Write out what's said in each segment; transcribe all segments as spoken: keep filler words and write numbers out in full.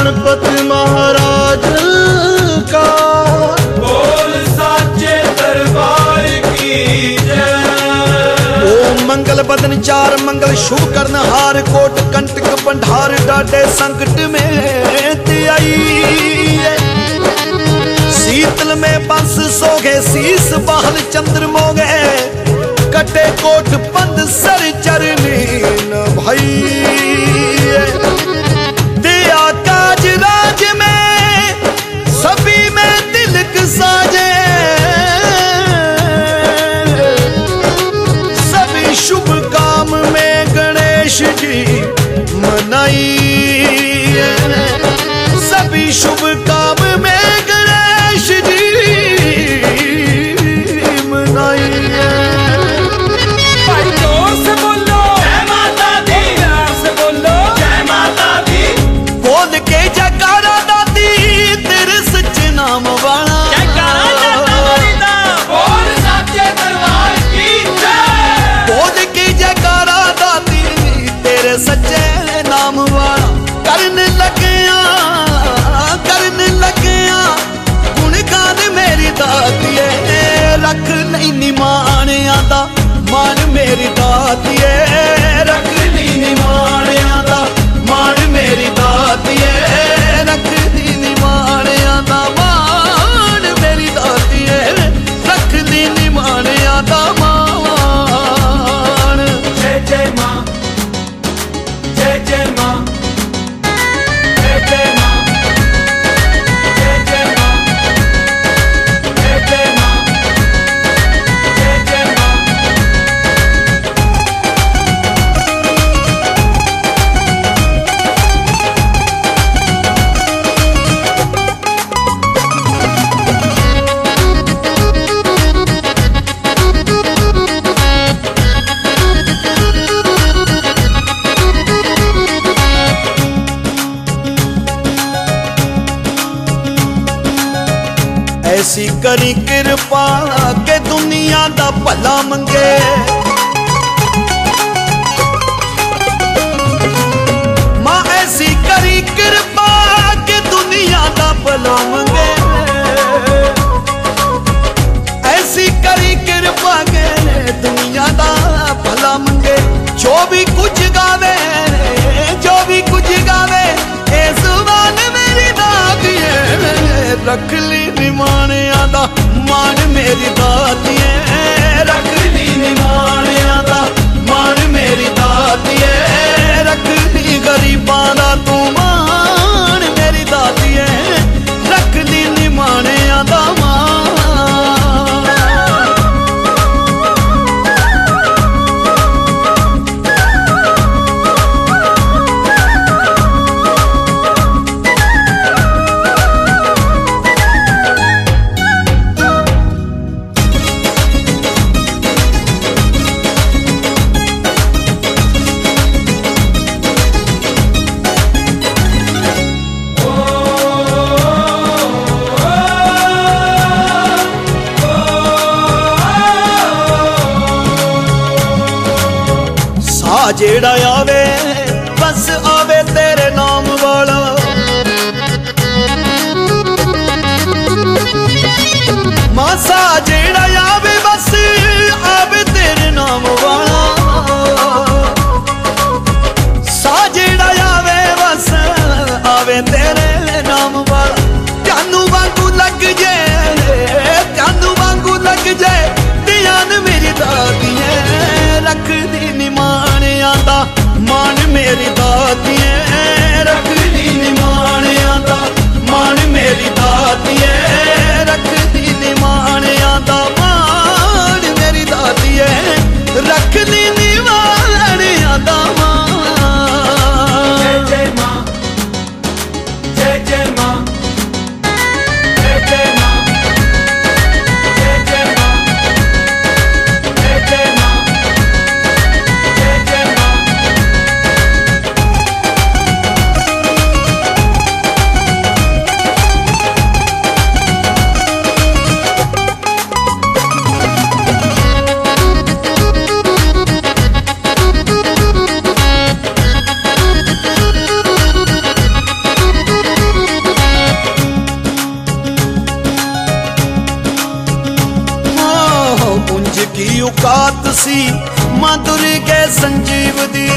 गणपति महाराज का। बोल साचे दरबार की जय। ओम मंगल बदन चार मंगल शुभ करन हार कोट कंटक पंडार डाडे संकट में ते आई। शीतल में बंस सोगे शीस बहल चंद्र मोगे कटे कोट पंद सर चरनी न भाई। दिया काज राज में सभी में तिलक साजे सभी शुभ काम में गणेश जी मनाई। सभी शुभ काम में गणेश जी मनाई। भाई जोर से बोलो जय माता दी, प्यार से बोलो जय माता दी। बोल के जयकारा दादी तेरे सच्चे नाम वाला। जयकारा दाता वाली दा। बोल साचे दरबार की जय। बोल के जयकारा दादी तेरे सच्चे नाम वाला। करन लगिया करन लगिया गुण गान मेरी दातिए रख नहीं निमान आदा मान मेरी दातिए रख नहीं निमान आदा मान मेरी दातिए रख नहीं निमान आदा मान मेरी दातिए रख नहीं निमान आदा मान। जय जय माँ जय जय माँ जय जय माँ जय जय माँ जय जय माँ जय जय माँ। ऐसी करी कृपा के दुनिया दा भला मंगे। मां ऐसी करी कृपा के दुनिया दा भला मंगे। ऐसी करी कृपा के दुनिया दा भला मंगे। जो भी कुछ गावे जो भी कुछ गावे ए जुबान मेरी दादी रख ली निमान आदा मान मेरी दातिए रख ली निमान आदा मान मेरी दातिए रख ली गरीबां दा तू मान मेरी दातिए रख ली निमान आदा मान। जेड़ा आवे बस आवे तेरे नाम वाला। मासा जेड़ा आवे बस आवे तेरे नाम वाला। सा जेड़ा आवे बस आवे तेरे नाम वाला। त्यानू वांगू लग जाए त्यानू वांगू लग जाए ध्यान मेरी दादी रख दी निमान आदा मान मेरी दादी सी मां दुर्गे संजीव दी।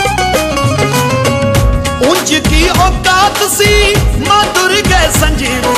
उंज की औकात सी मां दुर्गे संजीव